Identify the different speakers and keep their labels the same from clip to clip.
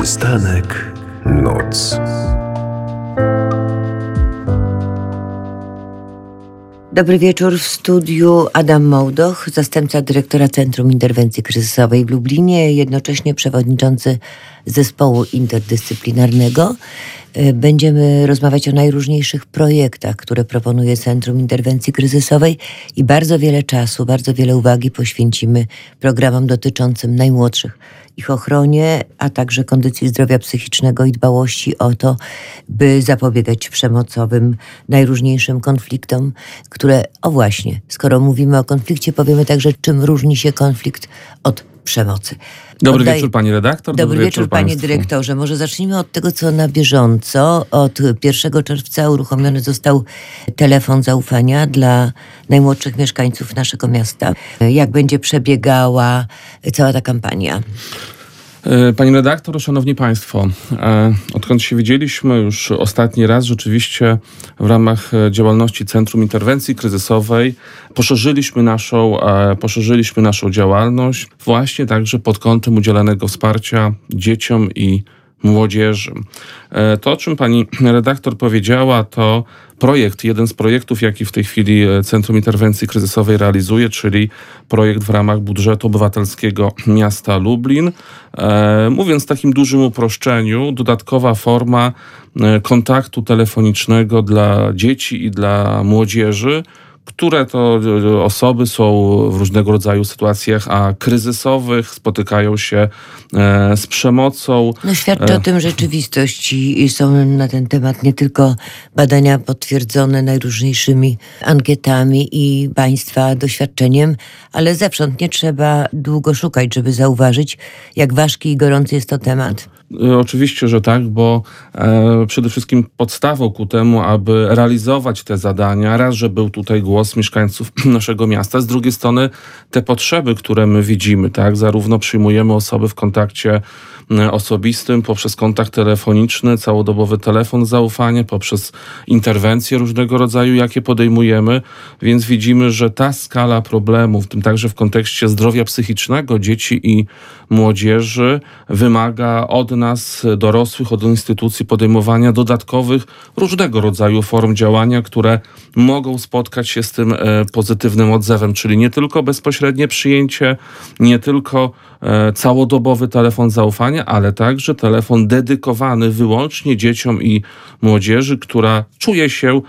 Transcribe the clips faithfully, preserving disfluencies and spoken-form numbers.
Speaker 1: Przystanek Noc.
Speaker 2: Dobry wieczór, w studiu Adam Mołdoch, zastępca dyrektora Centrum Interwencji Kryzysowej w Lublinie, jednocześnie przewodniczący zespołu interdyscyplinarnego. Będziemy rozmawiać o najróżniejszych projektach, które proponuje Centrum Interwencji Kryzysowej i bardzo wiele czasu, bardzo wiele uwagi poświęcimy programom dotyczącym najmłodszych, ich ochronie, a także kondycji zdrowia psychicznego i dbałości o to, by zapobiegać przemocowym, najróżniejszym konfliktom, które, o właśnie, skoro mówimy o konflikcie, powiemy także, czym różni się konflikt od przemocy.
Speaker 3: Dobry
Speaker 2: Oddaj...
Speaker 3: wieczór, pani redaktor.
Speaker 2: Dobry,
Speaker 3: Dobry
Speaker 2: wieczór,
Speaker 3: wieczór
Speaker 2: panie
Speaker 3: państwu.
Speaker 2: dyrektorze. Może zacznijmy od tego, co na bieżąco. Od pierwszego czerwca uruchomiony został telefon zaufania dla najmłodszych mieszkańców naszego miasta. Jak będzie przebiegała cała ta kampania?
Speaker 3: Pani redaktor, szanowni państwo, odkąd się widzieliśmy już ostatni raz, rzeczywiście w ramach działalności Centrum Interwencji Kryzysowej poszerzyliśmy naszą, poszerzyliśmy naszą działalność właśnie także pod kątem udzielanego wsparcia dzieciom i młodzieży. To, o czym pani redaktor powiedziała, to projekt, jeden z projektów, jaki w tej chwili Centrum Interwencji Kryzysowej realizuje, czyli projekt w ramach budżetu obywatelskiego miasta Lublin. E, mówiąc w takim dużym uproszczeniu, dodatkowa forma e, kontaktu telefonicznego dla dzieci i dla młodzieży, które to osoby są w różnego rodzaju sytuacjach a kryzysowych, spotykają się e, z przemocą.
Speaker 2: No świadczy o tym rzeczywistość i są na ten temat nie tylko badania potwierdzone najróżniejszymi ankietami i państwa doświadczeniem, ale zewsząd nie trzeba długo szukać, żeby zauważyć, jak ważki i gorący jest to temat.
Speaker 3: Oczywiście, że tak, bo e, przede wszystkim podstawą ku temu, aby realizować te zadania, raz, że był tutaj głos mieszkańców naszego miasta, z drugiej strony te potrzeby, które my widzimy, tak, zarówno przyjmujemy osoby w kontakcie osobistym, poprzez kontakt telefoniczny, całodobowy telefon zaufania, poprzez interwencje różnego rodzaju, jakie podejmujemy, więc widzimy, że ta skala problemów, w tym także w kontekście zdrowia psychicznego dzieci i młodzieży, wymaga od nas, dorosłych, od instytucji podejmowania dodatkowych różnego rodzaju form działania, które mogą spotkać się z tym e, pozytywnym odzewem, czyli nie tylko bezpośrednie przyjęcie, nie tylko e, całodobowy telefon zaufania, ale także telefon dedykowany wyłącznie dzieciom i młodzieży, która czuje się,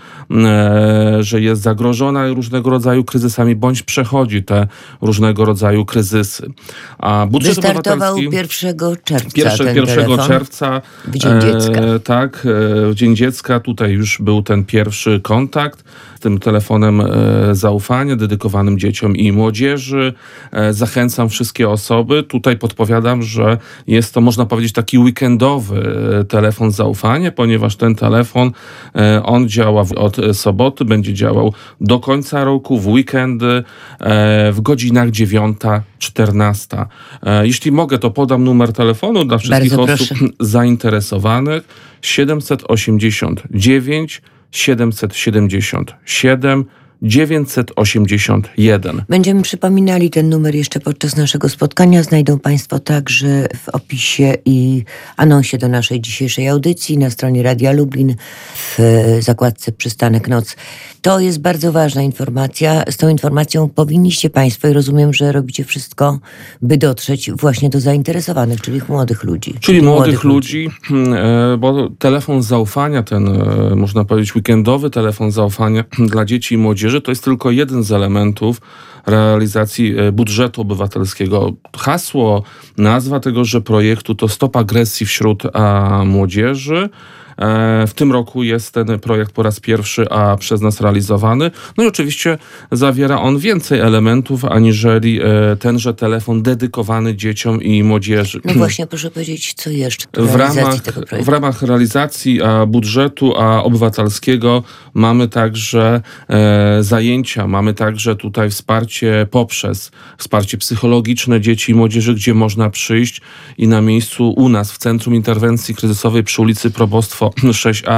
Speaker 3: e, że jest zagrożona różnego rodzaju kryzysami, bądź przechodzi te różnego rodzaju kryzysy. A budżet
Speaker 2: Wystartował pierwszego czerwca
Speaker 3: Pierwsze,
Speaker 2: ten
Speaker 3: pierwszego
Speaker 2: telefon.
Speaker 3: czerwca.
Speaker 2: W Dzień Dziecka.
Speaker 3: E, tak, e, w Dzień Dziecka tutaj już był ten pierwszy kontakt z tym telefonem e, zaufania dedykowanym dzieciom i młodzieży. E, zachęcam wszystkie osoby. Tutaj podpowiadam, że jest to, można powiedzieć, taki weekendowy e, telefon zaufania, ponieważ ten telefon, e, on działa w, od soboty, będzie działał do końca roku, w weekendy, e, w godzinach dziewiąta czternasta. E, jeśli mogę, to podam numer telefonu dla wszystkich
Speaker 2: Bardzo
Speaker 3: osób
Speaker 2: proszę.
Speaker 3: zainteresowanych. siedemset osiemdziesiąt dziewięć siedemset siedemdziesiąt siedem dziewięćset osiemdziesiąt jeden.
Speaker 2: Będziemy przypominali ten numer jeszcze podczas naszego spotkania. Znajdą państwo także w opisie i anonsie do naszej dzisiejszej audycji na stronie Radia Lublin w zakładce Przystanek Noc. To jest bardzo ważna informacja. Z tą informacją powinniście państwo, i rozumiem, że robicie wszystko, by dotrzeć właśnie do zainteresowanych, czyli młodych ludzi.
Speaker 3: Czyli, czyli młodych, młodych ludzi, ludzi, bo telefon zaufania, ten można powiedzieć weekendowy telefon zaufania dla dzieci i młodzieży, to jest tylko jeden z elementów realizacji budżetu obywatelskiego. Hasło, nazwa tegoże projektu to Stop agresji wśród a, młodzieży. W tym roku jest ten projekt po raz pierwszy, a przez nas realizowany. No i oczywiście zawiera on więcej elementów, aniżeli tenże telefon dedykowany dzieciom i młodzieży.
Speaker 2: No właśnie, proszę powiedzieć, co jeszcze w,
Speaker 3: w ramach,
Speaker 2: tego projektu?
Speaker 3: w ramach realizacji a, budżetu a, obywatelskiego mamy także e, zajęcia, mamy także tutaj wsparcie poprzez wsparcie psychologiczne dzieci i młodzieży, gdzie można przyjść i na miejscu u nas w Centrum Interwencji Kryzysowej przy ulicy Probostwo sześć a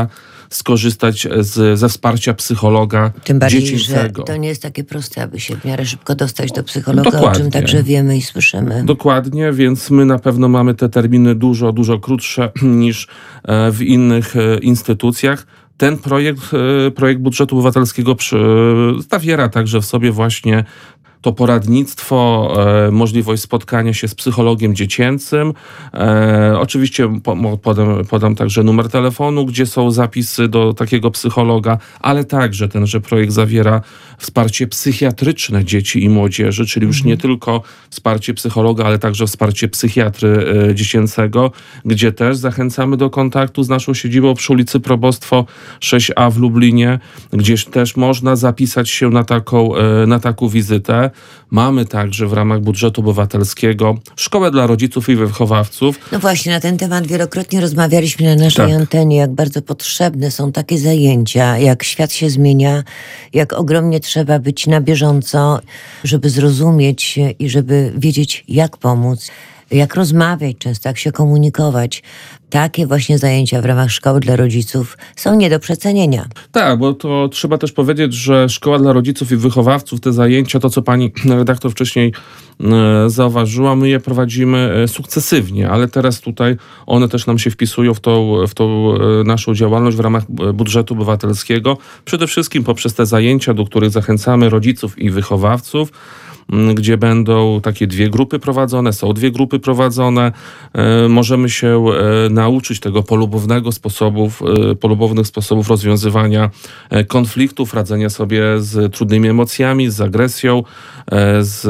Speaker 3: skorzystać z, ze wsparcia psychologa
Speaker 2: Tym bardziej,
Speaker 3: dziecięcego.
Speaker 2: że to nie jest takie proste, aby się w miarę szybko dostać do psychologa,
Speaker 3: Dokładnie.
Speaker 2: o czym także wiemy i słyszymy.
Speaker 3: Dokładnie, więc my na pewno mamy te terminy dużo, dużo krótsze niż w innych instytucjach. Ten projekt, projekt budżetu obywatelskiego przy, zawiera także w sobie właśnie to poradnictwo, e, możliwość spotkania się z psychologiem dziecięcym. E, oczywiście po, podam, podam także numer telefonu, gdzie są zapisy do takiego psychologa, ale także tenże projekt zawiera wsparcie psychiatryczne dzieci i młodzieży, czyli już nie tylko wsparcie psychologa, ale także wsparcie psychiatry e, dziecięcego, gdzie też zachęcamy do kontaktu z naszą siedzibą przy ulicy Probostwo sześć A w Lublinie, gdzieś też można zapisać się na taką, e, na taką wizytę. Mamy także w ramach budżetu obywatelskiego szkołę dla rodziców i wychowawców.
Speaker 2: No właśnie, na ten temat wielokrotnie rozmawialiśmy na naszej
Speaker 3: Tak.
Speaker 2: antenie, jak bardzo potrzebne są takie zajęcia, jak świat się zmienia, jak ogromnie trzeba być na bieżąco, żeby zrozumieć i żeby wiedzieć, jak pomóc, jak rozmawiać często, jak się komunikować. Takie właśnie zajęcia w ramach szkoły dla rodziców są nie do przecenienia.
Speaker 3: Tak, bo to trzeba też powiedzieć, że szkoła dla rodziców i wychowawców, te zajęcia, to co pani redaktor wcześniej e, zauważyła, my je prowadzimy e, sukcesywnie, ale teraz tutaj one też nam się wpisują w tą, w tą e, naszą działalność w ramach budżetu obywatelskiego. Przede wszystkim poprzez te zajęcia, do których zachęcamy rodziców i wychowawców, gdzie będą takie dwie grupy prowadzone, są dwie grupy prowadzone. E, możemy się e, nauczyć tego polubownego sposobów, e, polubownych sposobów rozwiązywania e, konfliktów, radzenia sobie z trudnymi emocjami, z agresją, e, z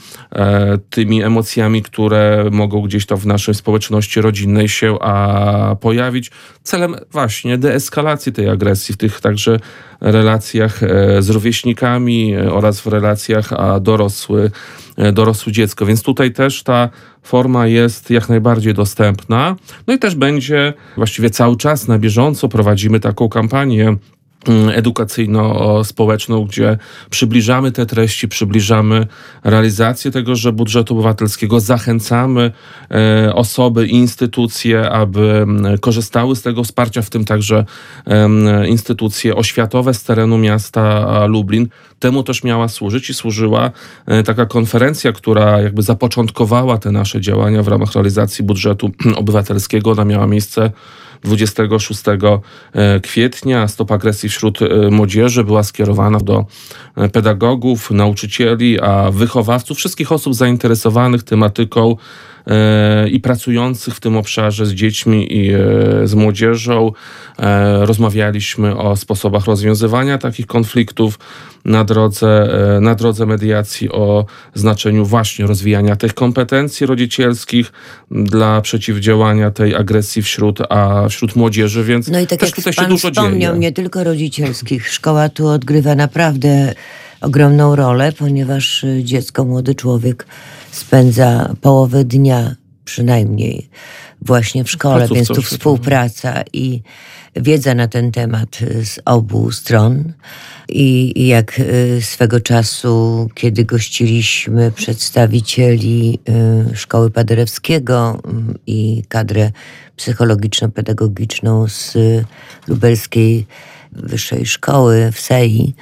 Speaker 3: e, tymi emocjami, które mogą gdzieś tam w naszej społeczności rodzinnej się a, pojawić, celem właśnie deeskalacji tej agresji w tych także relacjach e, z rówieśnikami e, oraz w relacjach a dorosły, e, dorosłe dziecko. Więc tutaj też ta forma jest jak najbardziej dostępna. No i też będzie właściwie cały czas na bieżąco prowadzimy taką kampanię edukacyjno-społeczną, gdzie przybliżamy te treści, przybliżamy realizację tegoże budżetu obywatelskiego, zachęcamy e, osoby i instytucje, aby korzystały z tego wsparcia, w tym także e, instytucje oświatowe z terenu miasta Lublin. Temu też miała służyć i służyła e, taka konferencja, która jakby zapoczątkowała te nasze działania w ramach realizacji budżetu obywatelskiego. Ona miała miejsce dwudziestego szóstego kwietnia. Stop agresji wśród młodzieży była skierowana do pedagogów, nauczycieli, a wychowawców, wszystkich osób zainteresowanych tematyką e, i pracujących w tym obszarze z dziećmi i e, z młodzieżą. E, rozmawialiśmy o sposobach rozwiązywania takich konfliktów na drodze, e, na drodze mediacji, o znaczeniu właśnie rozwijania tych kompetencji rodzicielskich dla przeciwdziałania tej agresji wśród, a wśród młodzieży, więc
Speaker 2: no i tak
Speaker 3: też
Speaker 2: jak
Speaker 3: tutaj
Speaker 2: pan
Speaker 3: się dużo
Speaker 2: wspomniał,
Speaker 3: dzieje.
Speaker 2: nie tylko rodzicielskich. Szkoła tu odgrywa naprawdę ogromną rolę, ponieważ dziecko, młody człowiek spędza połowę dnia przynajmniej właśnie w szkole, więc tu współpraca i wiedza na ten temat z obu stron. I, i jak y, swego czasu, kiedy gościliśmy przedstawicieli y, Szkoły Paderewskiego y, i kadrę psychologiczno-pedagogiczną z y, lubelskiej Wyższej Szkoły w S E I.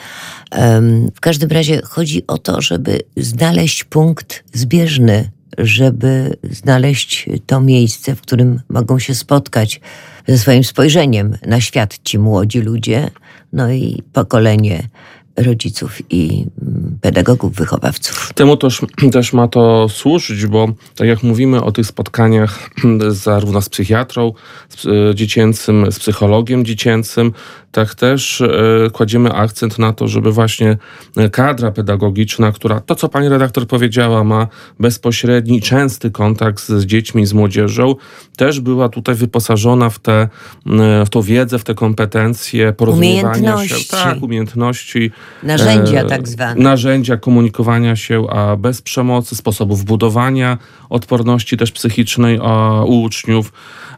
Speaker 2: Um, w każdym razie chodzi o to, żeby znaleźć punkt zbieżny, żeby znaleźć to miejsce, w którym mogą się spotkać ze swoim spojrzeniem na świat ci młodzi ludzie, no i pokolenie rodziców i pedagogów, wychowawców.
Speaker 3: Temu też, też ma to służyć, bo tak jak mówimy o tych spotkaniach zarówno z psychiatrą z, e, dziecięcym, z psychologiem dziecięcym, tak też e, kładziemy akcent na to, żeby właśnie kadra pedagogiczna, która, to co pani redaktor powiedziała, ma bezpośredni, częsty kontakt z dziećmi, z młodzieżą, też była tutaj wyposażona w, te, w tą wiedzę, w te kompetencje porozumiewania się. Tak, umiejętności.
Speaker 2: Narzędzia
Speaker 3: e,
Speaker 2: tak zwane.
Speaker 3: Narzędzia komunikowania się, a bez przemocy, sposobów budowania odporności też psychicznej a, u uczniów,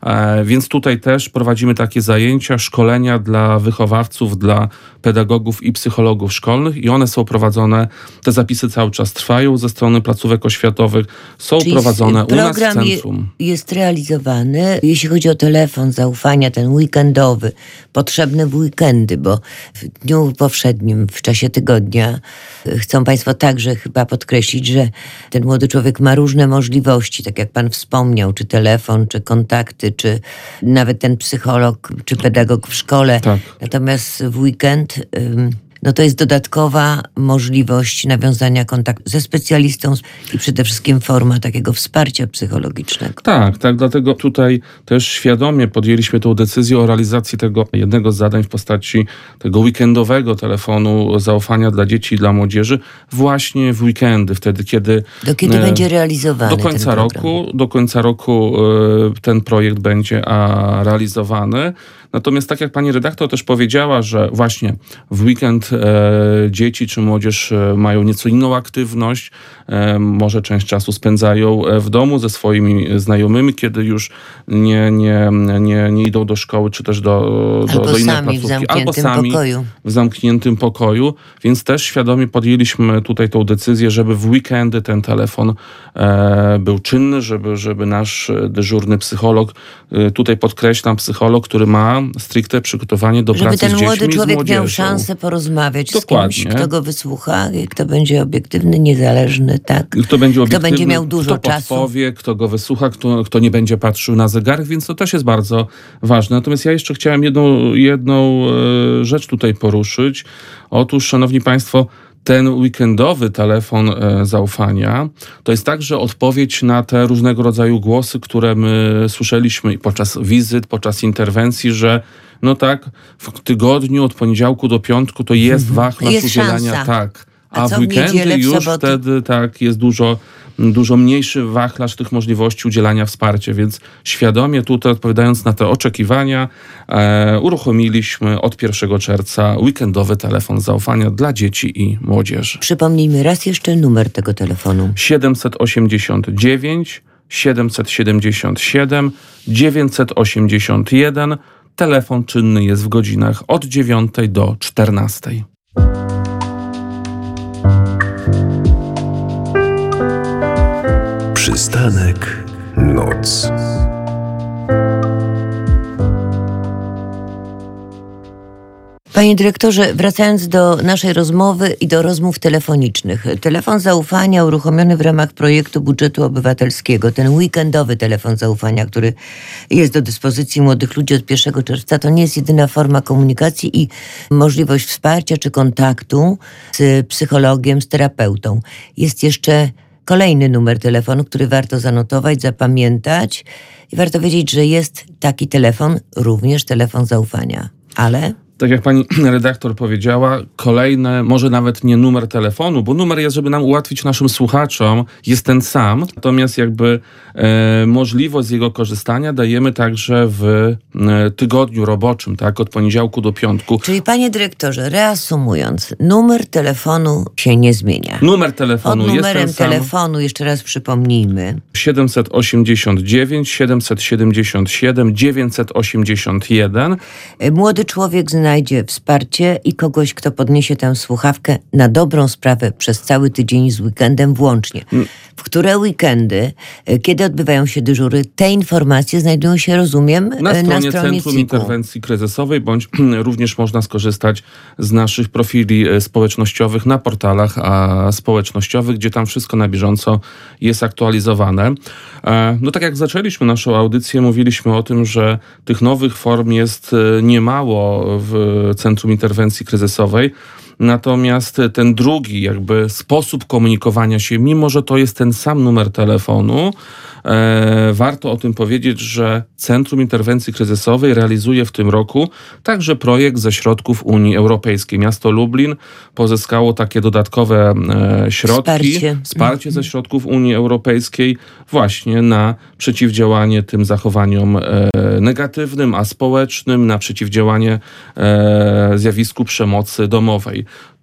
Speaker 3: E, więc tutaj też prowadzimy takie zajęcia, szkolenia dla wychowawców, dla pedagogów i psychologów szkolnych i one są prowadzone, te zapisy cały czas trwają ze strony placówek oświatowych, są
Speaker 2: Czyli
Speaker 3: prowadzone u nas w
Speaker 2: program
Speaker 3: centrum.
Speaker 2: Je, jest realizowany, jeśli chodzi o telefon zaufania, ten weekendowy, potrzebny w weekendy, bo w dniu powszednim, w czasie tygodnia chcą Państwo także chyba podkreślić, że ten młody człowiek ma różne możliwości, tak jak Pan wspomniał, czy telefon, czy kontakty, czy nawet ten psycholog, czy pedagog w szkole.
Speaker 3: Tak.
Speaker 2: Natomiast w weekend ym, no to jest dodatkowa możliwość nawiązania kontaktu ze specjalistą i przede wszystkim forma takiego wsparcia psychologicznego.
Speaker 3: Tak, tak, dlatego tutaj też świadomie podjęliśmy tę decyzję o realizacji tego jednego z zadań w postaci tego weekendowego telefonu zaufania dla dzieci i dla młodzieży właśnie w weekendy, wtedy kiedy...
Speaker 2: Do kiedy
Speaker 3: e,
Speaker 2: będzie realizowany
Speaker 3: do końca
Speaker 2: ten
Speaker 3: roku, do końca roku e, ten projekt będzie a, realizowany. Natomiast tak jak pani redaktor też powiedziała, że właśnie w weekend e, dzieci czy młodzież e, mają nieco inną aktywność, e, może część czasu spędzają e, w domu ze swoimi znajomymi, kiedy już nie, nie, nie, nie idą do szkoły czy też do, do,
Speaker 2: Albo
Speaker 3: do innej
Speaker 2: sami w
Speaker 3: placówki. Albo
Speaker 2: zamkniętym
Speaker 3: sami
Speaker 2: pokoju.
Speaker 3: w zamkniętym pokoju, więc też świadomie podjęliśmy tutaj tą decyzję, żeby w weekendy ten telefon e, był czynny, żeby, żeby nasz dyżurny psycholog, e, tutaj podkreślam, psycholog, który ma stricte przygotowanie do
Speaker 2: Żeby
Speaker 3: pracy
Speaker 2: ten
Speaker 3: z dziećmi
Speaker 2: młody
Speaker 3: i z
Speaker 2: człowiek
Speaker 3: młodzieżą.
Speaker 2: miał szansę porozmawiać
Speaker 3: Dokładnie.
Speaker 2: z kimś, kto go wysłucha, kto będzie obiektywny, niezależny, tak?
Speaker 3: Kto będzie obiektywny,
Speaker 2: będzie miał dużo
Speaker 3: kto
Speaker 2: czasu.
Speaker 3: podpowie, kto go wysłucha, kto, kto nie będzie patrzył na zegarek, więc to też jest bardzo ważne. Natomiast ja jeszcze chciałem jedną, jedną e, rzecz tutaj poruszyć. Otóż, szanowni państwo, ten weekendowy telefon e, zaufania to jest także odpowiedź na te różnego rodzaju głosy, które my słyszeliśmy i podczas wizyt, podczas interwencji, że no tak, w tygodniu od poniedziałku do piątku to jest wachlarz
Speaker 2: Jest
Speaker 3: udzielania,
Speaker 2: szansa.
Speaker 3: tak.
Speaker 2: A
Speaker 3: A
Speaker 2: co
Speaker 3: w
Speaker 2: w
Speaker 3: weekendy
Speaker 2: niedzielę, w
Speaker 3: już
Speaker 2: soboty?
Speaker 3: wtedy tak jest dużo, dużo mniejszy wachlarz tych możliwości udzielania wsparcia, więc świadomie tutaj odpowiadając na te oczekiwania e, uruchomiliśmy od pierwszego czerwca weekendowy telefon zaufania dla dzieci i młodzieży.
Speaker 2: Przypomnijmy raz jeszcze numer tego telefonu.
Speaker 3: siedemset osiemdziesiąt dziewięć, siedemset siedemdziesiąt siedem, dziewięćset osiemdziesiąt jeden. Telefon czynny jest w godzinach od dziewiątej do czternastej.
Speaker 1: Przystanek Noc.
Speaker 2: Panie dyrektorze, wracając do naszej rozmowy i do rozmów telefonicznych. Telefon zaufania uruchomiony w ramach projektu budżetu obywatelskiego, ten weekendowy telefon zaufania, który jest do dyspozycji młodych ludzi od pierwszego czerwca, to nie jest jedyna forma komunikacji i możliwość wsparcia czy kontaktu z psychologiem, z terapeutą. Jest jeszcze kolejny numer telefonu, który warto zanotować, zapamiętać i warto wiedzieć, że jest taki telefon, również telefon zaufania. Ale...
Speaker 3: Tak jak pani redaktor powiedziała, kolejne, może nawet nie numer telefonu, bo numer jest, żeby nam ułatwić naszym słuchaczom, jest ten sam. Natomiast jakby e, możliwość z jego korzystania dajemy także w e, tygodniu roboczym, tak, od poniedziałku do piątku.
Speaker 2: Czyli panie dyrektorze, reasumując, numer telefonu się nie zmienia.
Speaker 3: Numer telefonu
Speaker 2: Pod
Speaker 3: jest
Speaker 2: numerem
Speaker 3: ten sam.
Speaker 2: telefonu, jeszcze raz przypomnijmy.
Speaker 3: siedemset osiemdziesiąt dziewięć, siedemset siedemdziesiąt siedem, dziewięćset osiemdziesiąt jeden.
Speaker 2: Młody człowiek znajdzie wsparcie i kogoś, kto podniesie tę słuchawkę na dobrą sprawę przez cały tydzień z weekendem włącznie. W które weekendy, kiedy odbywają się dyżury, te informacje znajdują się, rozumiem,
Speaker 3: Na
Speaker 2: na
Speaker 3: stronie
Speaker 2: stronie
Speaker 3: Centrum
Speaker 2: C I K-u.
Speaker 3: Interwencji Kryzysowej, bądź również można skorzystać z naszych profili e, społecznościowych na portalach a, społecznościowych, gdzie tam wszystko na bieżąco jest aktualizowane. E, no tak jak zaczęliśmy naszą audycję, mówiliśmy o tym, że tych nowych form jest e, niemało w Centrum Interwencji Kryzysowej. Natomiast ten drugi jakby sposób komunikowania się, mimo że to jest ten sam numer telefonu, e, warto o tym powiedzieć, że Centrum Interwencji Kryzysowej realizuje w tym roku także projekt ze środków Unii Europejskiej. Miasto Lublin pozyskało takie dodatkowe e, środki,
Speaker 2: Wsparcie.
Speaker 3: wsparcie ze środków Unii Europejskiej właśnie na przeciwdziałanie tym zachowaniom e, negatywnym, a społecznym, na przeciwdziałanie e, zjawisku przemocy domowej.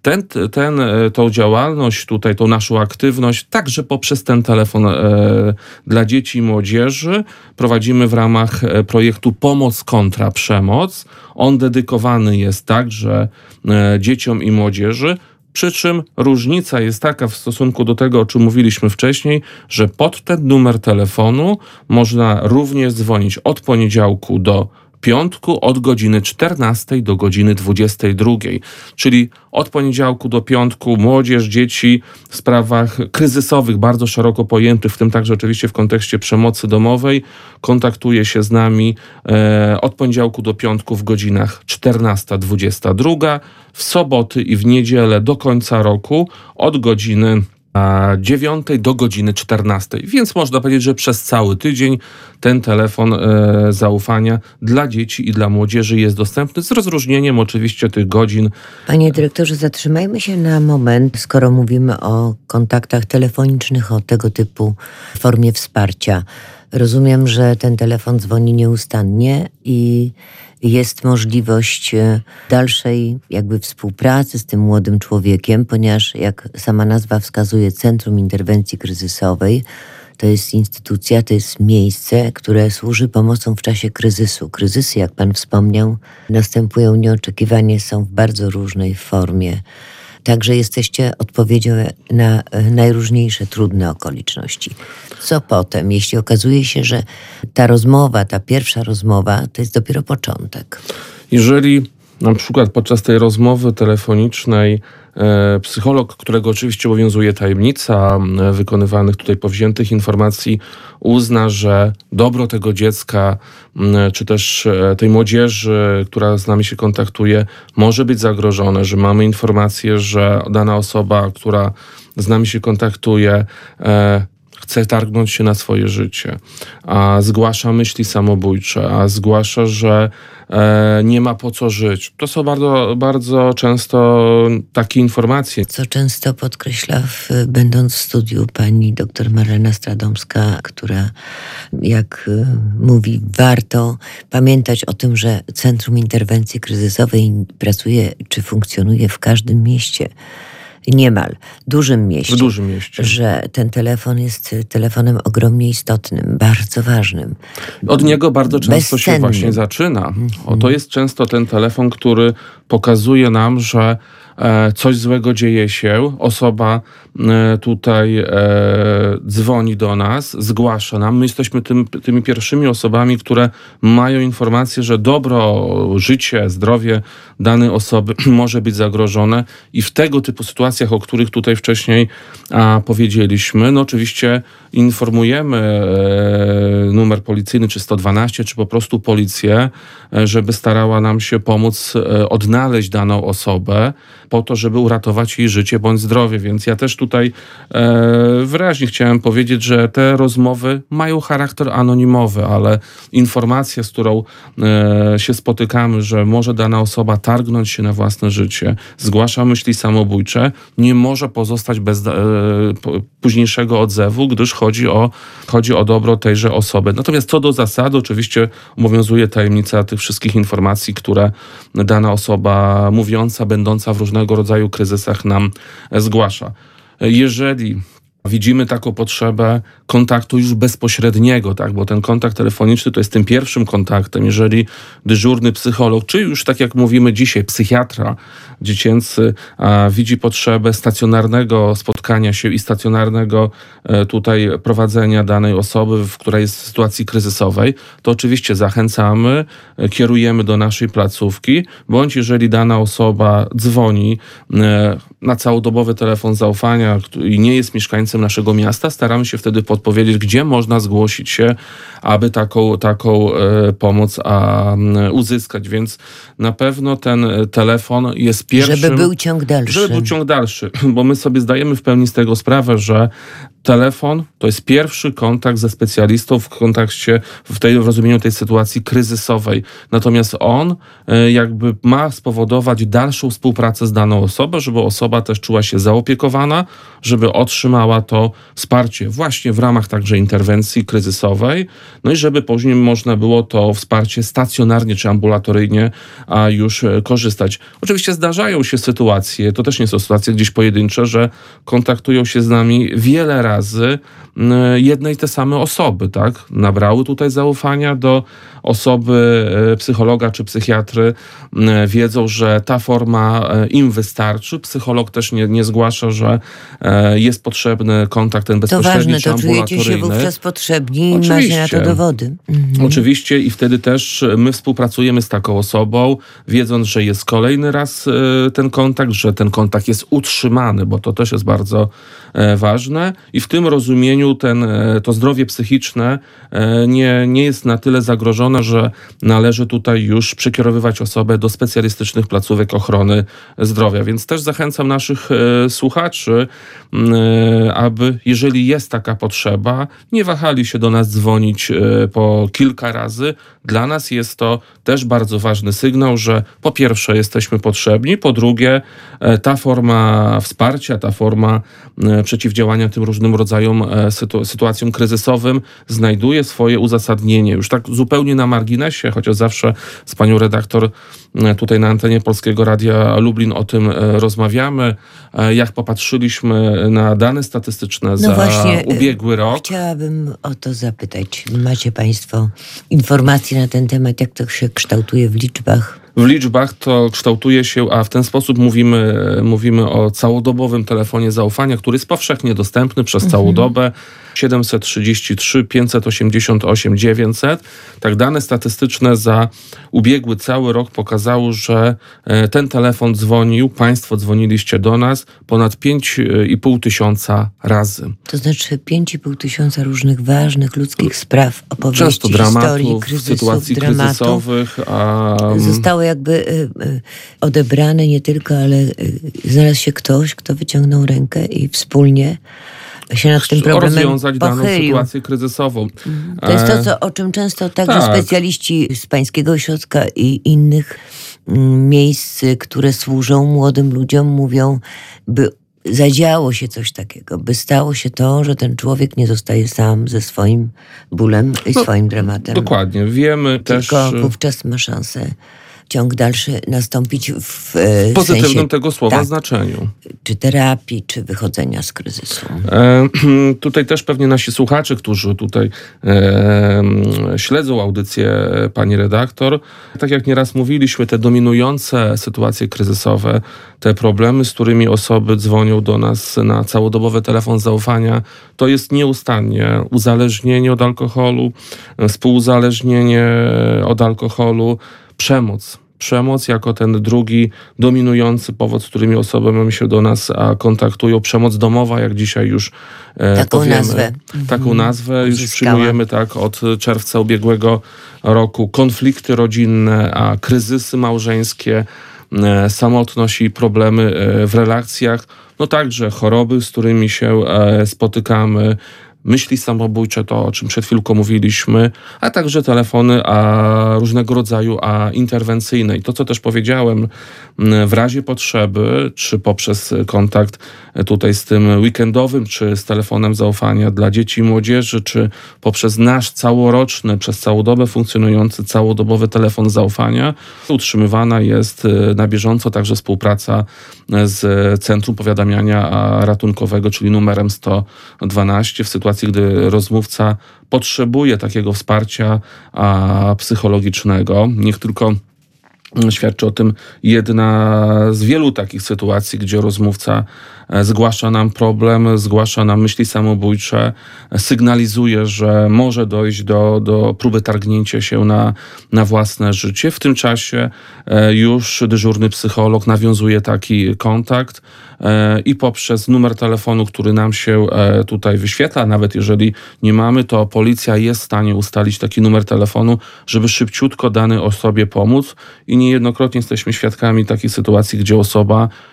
Speaker 3: ten, ten, tą działalność tutaj, tą naszą aktywność, także poprzez ten telefon e, dla dzieci i młodzieży prowadzimy w ramach projektu Pomoc kontra przemoc. On dedykowany jest także e, dzieciom i młodzieży. Przy czym różnica jest taka w stosunku do tego, o czym mówiliśmy wcześniej, że pod ten numer telefonu można również dzwonić od poniedziałku do piątku od godziny czternastej do godziny dwudziestej drugiej. Czyli od poniedziałku do piątku młodzież, dzieci w sprawach kryzysowych, bardzo szeroko pojętych, w tym także oczywiście w kontekście przemocy domowej, kontaktuje się z nami e, od poniedziałku do piątku w godzinach czternasta dwudziesta druga, w soboty i w niedzielę do końca roku od godziny dziewiątej do godziny czternastej. Więc można powiedzieć, że przez cały tydzień ten telefon e, zaufania dla dzieci i dla młodzieży jest dostępny, z rozróżnieniem oczywiście tych godzin.
Speaker 2: Panie dyrektorze, zatrzymajmy się na moment, skoro mówimy o kontaktach telefonicznych, o tego typu formie wsparcia. Rozumiem, że ten telefon dzwoni nieustannie i jest możliwość dalszej jakby współpracy z tym młodym człowiekiem, ponieważ jak sama nazwa wskazuje, Centrum Interwencji Kryzysowej to jest instytucja, to jest miejsce, które służy pomocą w czasie kryzysu. Kryzysy, jak pan wspomniał, następują nieoczekiwanie, są w bardzo różnej formie. Także jesteście odpowiedzią na najróżniejsze trudne okoliczności. Co potem, jeśli okazuje się, że ta rozmowa, ta pierwsza rozmowa, to jest dopiero początek?
Speaker 3: Jeżeli na przykład podczas tej rozmowy telefonicznej e, psycholog, którego oczywiście obowiązuje tajemnica e, wykonywanych tutaj powziętych informacji, uzna, że dobro tego dziecka, m, czy też e, tej młodzieży, która z nami się kontaktuje, może być zagrożone, że mamy informację, że dana osoba, która z nami się kontaktuje, e, chce targnąć się na swoje życie, a zgłasza myśli samobójcze, a zgłasza, że e, nie ma po co żyć. To są bardzo, bardzo często takie informacje.
Speaker 2: Co często podkreśla, w, będąc w studiu, pani doktor Marlena Stradomska, która, jak y, mówi, warto pamiętać o tym, że Centrum Interwencji Kryzysowej pracuje czy funkcjonuje w każdym mieście. Niemal dużym mieście,
Speaker 3: w dużym mieście,
Speaker 2: że ten telefon jest telefonem ogromnie istotnym, bardzo ważnym.
Speaker 3: Od niego bardzo często
Speaker 2: bezcennym.
Speaker 3: się właśnie zaczyna. O, to jest często ten telefon, który pokazuje nam, że e, coś złego dzieje się, osoba e, tutaj e, dzwoni do nas, zgłasza nam. My jesteśmy tym, tymi pierwszymi osobami, które mają informację, że dobro, życie, zdrowie danej osoby może być zagrożone i w tego typu sytuacjach, o których tutaj wcześniej a, powiedzieliśmy, no oczywiście informujemy e, numer policyjny, czy sto dwanaście, czy po prostu policję, e, żeby starała nam się pomóc e, odnaleźć daną osobę po to, żeby uratować jej życie bądź zdrowie. Więc ja też tutaj e, wyraźnie chciałem powiedzieć, że te rozmowy mają charakter anonimowy, ale informacja, z którą e, się spotykamy, że może dana osoba targnąć się na własne życie, zgłasza myśli samobójcze, nie może pozostać bez e, późniejszego odzewu, gdyż chodzi o, chodzi o dobro tejże osoby. Natomiast co do zasady, oczywiście obowiązuje tajemnica tych wszystkich informacji, które dana osoba mówiąca, będąca w różnego rodzaju kryzysach nam zgłasza. Jeżeli widzimy taką potrzebę kontaktu już bezpośredniego, tak, bo ten kontakt telefoniczny to jest tym pierwszym kontaktem. Jeżeli dyżurny psycholog, czy już tak jak mówimy dzisiaj, psychiatra dziecięcy a, widzi potrzebę stacjonarnego spotkania się i stacjonarnego e, tutaj prowadzenia danej osoby, w, która jest w sytuacji kryzysowej, to oczywiście zachęcamy, e, kierujemy do naszej placówki, bądź jeżeli dana osoba dzwoni e, na całodobowy telefon zaufania i nie jest mieszkańcem naszego miasta, staramy się wtedy podpowiedzieć, gdzie można zgłosić się, aby taką, taką e, pomoc a, uzyskać. Więc na pewno ten telefon jest pierwszym...
Speaker 2: Żeby był ciąg dalszy.
Speaker 3: Żeby był ciąg dalszy, bo my sobie zdajemy w pełni z tego sprawę, że telefon to jest pierwszy kontakt ze specjalistą w kontekście, w, tej, w rozumieniu tej sytuacji kryzysowej. Natomiast on jakby ma spowodować dalszą współpracę z daną osobą, żeby osoba też czuła się zaopiekowana, żeby otrzymała to wsparcie właśnie w ramach także interwencji kryzysowej, no i żeby później można było to wsparcie stacjonarnie czy ambulatoryjnie a już korzystać. Oczywiście zdarzają się sytuacje, to też nie są sytuacje gdzieś pojedyncze, że kontaktują się z nami wiele razy jedne i te same osoby, tak? Nabrały tutaj zaufania do osoby psychologa czy psychiatry, wiedzą, że ta forma im wystarczy. Psycholog też nie, nie zgłasza, że jest potrzebny kontakt ten bezpośredni czy ambulatoryjny.
Speaker 2: To ważne, to czujecie się wówczas potrzebni i macie na to dowody. Mhm.
Speaker 3: Oczywiście i wtedy też my współpracujemy z taką osobą, wiedząc, że jest kolejny raz ten kontakt, że ten kontakt jest utrzymany, bo to też jest bardzo ważne i w tym rozumieniu ten, to zdrowie psychiczne nie, nie jest na tyle zagrożone, że należy tutaj już przekierowywać osobę do specjalistycznych placówek ochrony zdrowia. Więc też zachęcam naszych słuchaczy, aby jeżeli jest taka potrzeba, nie wahali się do nas dzwonić po kilka razy. Dla nas jest to też bardzo ważny sygnał, że po pierwsze jesteśmy potrzebni, po drugie ta forma wsparcia, ta forma przeciwdziałania tym różnym rodzajom sytu- sytuacjom kryzysowym znajduje swoje uzasadnienie. Już tak zupełnie na marginesie, chociaż zawsze z panią redaktor tutaj na antenie Polskiego Radia Lublin o tym rozmawiamy. Jak popatrzyliśmy na dane statystyczne
Speaker 2: no
Speaker 3: za
Speaker 2: właśnie,
Speaker 3: ubiegły rok.
Speaker 2: Chciałabym o to zapytać. Macie państwo informacje na ten temat, jak to się kształtuje w liczbach?
Speaker 3: W liczbach to kształtuje się, a w ten sposób mówimy, mówimy o całodobowym telefonie zaufania, który jest powszechnie dostępny przez całą mhm. dobę. siedemset trzydzieści trzy pięćset osiemdziesiąt osiem dziewięćset. Tak, dane statystyczne za ubiegły cały rok pokazały, że ten telefon dzwonił, państwo dzwoniliście do nas ponad pięć i pół tysiąca razy.
Speaker 2: To znaczy pięć i pół tysiąca różnych ważnych ludzkich spraw, opowieści,
Speaker 3: często dramatów,
Speaker 2: historii, kryzysów,
Speaker 3: sytuacji
Speaker 2: dramatów.
Speaker 3: kryzysowych. A...
Speaker 2: Zostały jakby y, y, odebrane nie tylko, ale y, znalazł się ktoś, kto wyciągnął rękę i wspólnie się nad tym problemem
Speaker 3: rozwiązać
Speaker 2: pochylił.
Speaker 3: daną sytuację kryzysową.
Speaker 2: To jest to, co, o czym często także
Speaker 3: tak.
Speaker 2: specjaliści z Pańskiego Ośrodka i innych mm, miejsc, które służą młodym ludziom, mówią, by zadziało się coś takiego, by stało się to, że ten człowiek nie zostaje sam ze swoim bólem i no, swoim dramatem.
Speaker 3: Dokładnie. Wiemy też...
Speaker 2: Tylko wówczas ma szansę ciąg dalszy nastąpić w,
Speaker 3: w pozytywnym
Speaker 2: sensie,
Speaker 3: tego słowa
Speaker 2: tak,
Speaker 3: znaczeniu.
Speaker 2: Czy terapii, czy wychodzenia z kryzysu.
Speaker 3: E, tutaj też pewnie nasi słuchacze, którzy tutaj e, śledzą audycję pani redaktor, tak jak nieraz mówiliśmy, te dominujące sytuacje kryzysowe, te problemy, z którymi osoby dzwonią do nas na całodobowy telefon zaufania, to jest nieustannie uzależnienie od alkoholu, współuzależnienie od alkoholu, przemoc. Przemoc jako ten drugi dominujący powód, z którymi osoby się do nas kontaktują. Przemoc domowa, jak dzisiaj już e,
Speaker 2: Taką
Speaker 3: powiemy.
Speaker 2: nazwę.
Speaker 3: Taką
Speaker 2: Mhm.
Speaker 3: nazwę już
Speaker 2: Uzyskała.
Speaker 3: przyjmujemy tak od czerwca ubiegłego roku. Konflikty rodzinne, a kryzysy małżeńskie, e, samotność i problemy e, w relacjach. No także choroby, z którymi się e, spotykamy. Myśli samobójcze, to o czym przed chwilką mówiliśmy, a także telefony a różnego rodzaju a interwencyjne. I to, co też powiedziałem, w razie potrzeby, czy poprzez kontakt tutaj z tym weekendowym, czy z telefonem zaufania dla dzieci i młodzieży, czy poprzez nasz całoroczny, przez całą dobę funkcjonujący całodobowy telefon zaufania, utrzymywana jest na bieżąco także współpraca z Centrum Powiadamiania Ratunkowego, czyli numerem sto dwanaście w sytuacji, gdy rozmówca potrzebuje takiego wsparcia a, psychologicznego. Niech tylko świadczy o tym jedna z wielu takich sytuacji, gdzie rozmówca zgłasza nam problem, zgłasza nam myśli samobójcze, sygnalizuje, że może dojść do, do próby targnięcia się na, na własne życie. W tym czasie już dyżurny psycholog nawiązuje taki kontakt i poprzez numer telefonu, który nam się tutaj wyświetla, nawet jeżeli nie mamy, to policja jest w stanie ustalić taki numer telefonu, żeby szybciutko danej osobie pomóc i niejednokrotnie jesteśmy świadkami takiej sytuacji, gdzie osoba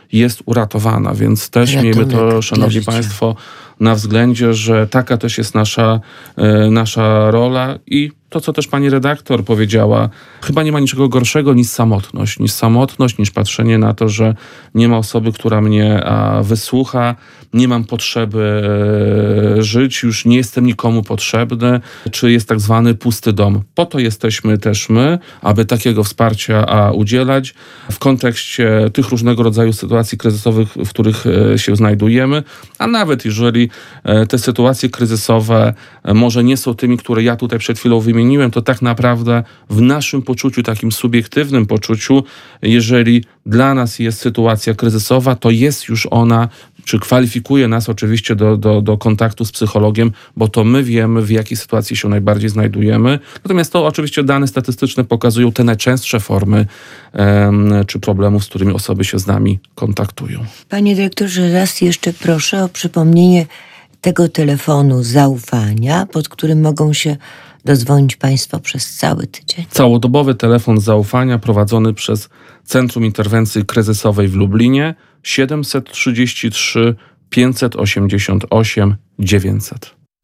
Speaker 3: jest uratowana, więc też
Speaker 2: Ratunek
Speaker 3: miejmy to,
Speaker 2: dla
Speaker 3: szanowni
Speaker 2: życia.
Speaker 3: państwo, na względzie, że taka też jest nasza, e, nasza rola i to, co też pani redaktor powiedziała, chyba nie ma niczego gorszego niż samotność, niż samotność, niż patrzenie na to, że nie ma osoby, która mnie a, wysłucha, nie mam potrzeby e, żyć, już nie jestem nikomu potrzebny, czy jest tak zwany pusty dom. Po to jesteśmy też my, aby takiego wsparcia a, udzielać w kontekście tych różnego rodzaju sytuacji kryzysowych, w których e, się znajdujemy, a nawet jeżeli e, te sytuacje kryzysowe e, może nie są tymi, które ja tutaj przed chwilą wymieniłem, to tak naprawdę w naszym poczuciu, takim subiektywnym poczuciu, jeżeli dla nas jest sytuacja kryzysowa, to jest już ona, czy kwalifikuje nas oczywiście do, do, do kontaktu z psychologiem, bo to my wiemy, w jakiej sytuacji się najbardziej znajdujemy. Natomiast to oczywiście dane statystyczne pokazują te najczęstsze formy em, czy problemów, z którymi osoby się z nami kontaktują.
Speaker 2: Panie dyrektorze, raz jeszcze proszę o przypomnienie tego telefonu zaufania, pod którym mogą się dozwonić państwo przez cały tydzień.
Speaker 3: Całodobowy telefon zaufania prowadzony przez Centrum Interwencji Kryzysowej w Lublinie siedemset trzydzieści trzy pięćset osiemdziesiąt osiem dziewięćset.